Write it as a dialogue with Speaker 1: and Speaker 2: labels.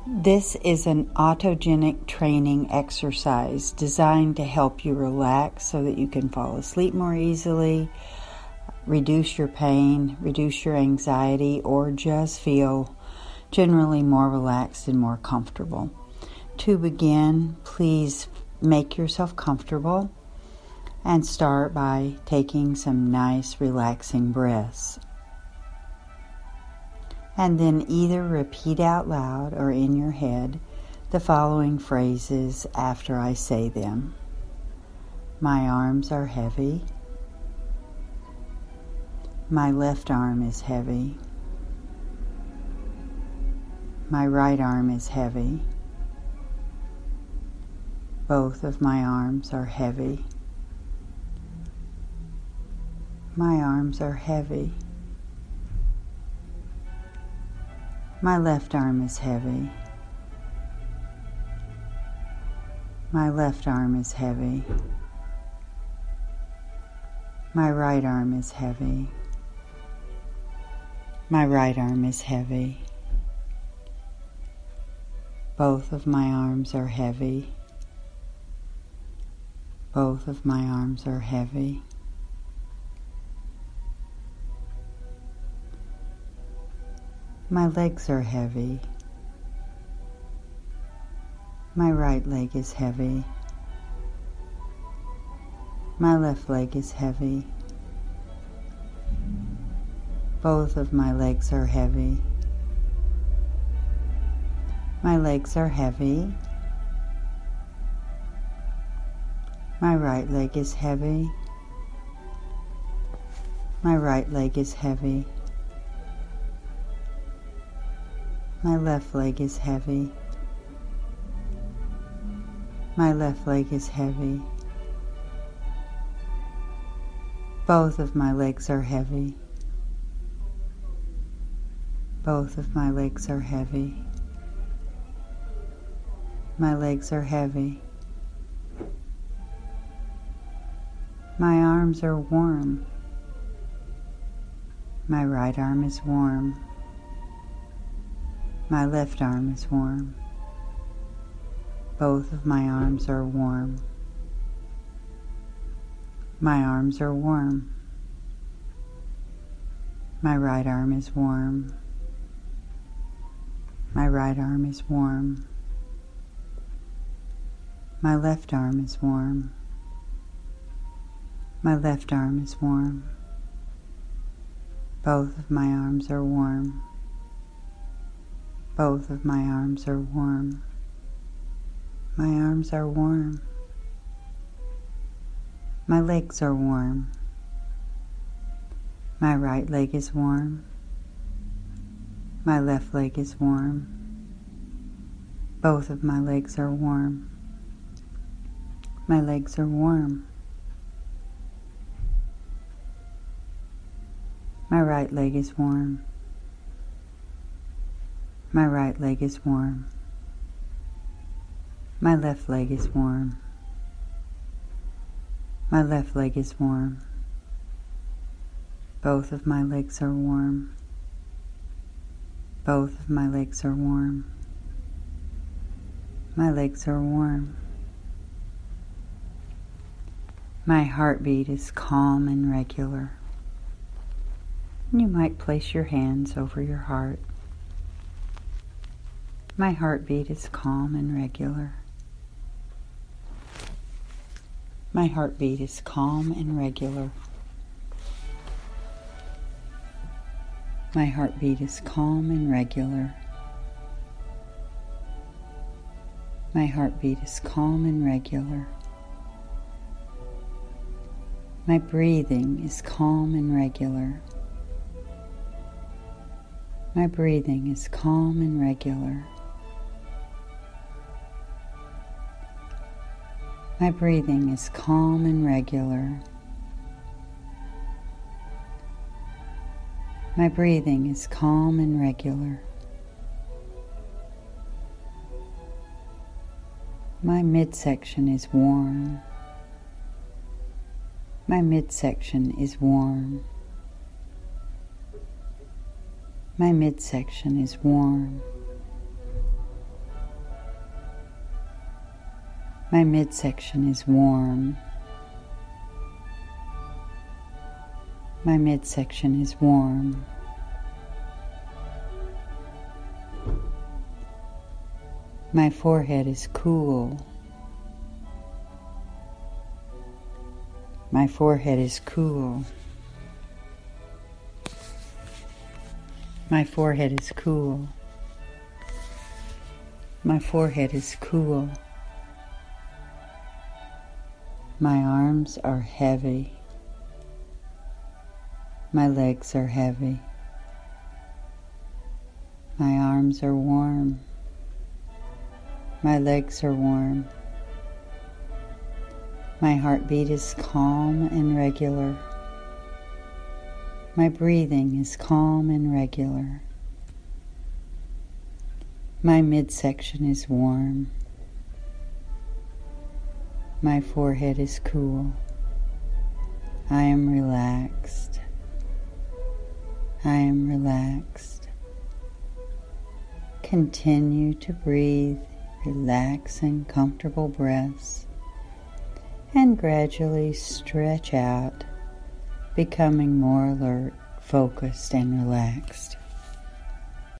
Speaker 1: This is an autogenic training exercise designed to help you relax so that you can fall asleep more easily, reduce your pain, reduce your anxiety, or just feel generally more relaxed and more comfortable. To begin, please make yourself comfortable and start by taking some nice relaxing breaths. And then either repeat out loud or in your head the following phrases after I say them. My arms are heavy. My left arm is heavy. My right arm is heavy. Both of my arms are heavy. My arms are heavy. My left arm is heavy. My left arm is heavy. My right arm is heavy. My right arm is heavy. Both of my arms are heavy. Both of my arms are heavy. My legs are heavy. My right leg is heavy. My left leg is heavy. Both of my legs are heavy. My legs are heavy. My right leg is heavy. My right leg is heavy. My left leg is heavy. My left leg is heavy. Both of my legs are heavy. Both of my legs are heavy. My legs are heavy. My arms are warm. My right arm is warm. My left arm is warm. Both of my arms are warm. My arms are warm. My right arm is warm. My right arm is warm. My left arm is warm. My left arm is warm. Both of my arms are warm. Both of my arms are warm. My arms are warm. My legs are warm. My right leg is warm. My left leg is warm. Both of my legs are warm. My legs are warm. My right leg is warm. My right leg is warm. My left leg is warm. My left leg is warm. Both of my legs are warm. Both of my legs are warm. My legs are warm. My heartbeat is calm and regular. You might place your hands over your heart. My heartbeat is calm and regular. My heartbeat is calm and regular. My heartbeat is calm and regular. My heartbeat is calm and regular. My breathing is calm and regular. My breathing is calm and regular. My breathing is calm and regular. My breathing is calm and regular. My midsection is warm. My midsection is warm. My midsection is warm. My midsection is warm. My midsection is warm. My forehead is cool. My forehead is cool. My forehead is cool. My forehead is cool. My arms are heavy. My legs are heavy. My arms are warm. My legs are warm. My heartbeat is calm and regular. My breathing is calm and regular. My midsection is warm. My forehead is cool. I am relaxed. I am relaxed. Continue to breathe relaxing, comfortable breaths and gradually stretch out, becoming more alert, focused, and relaxed.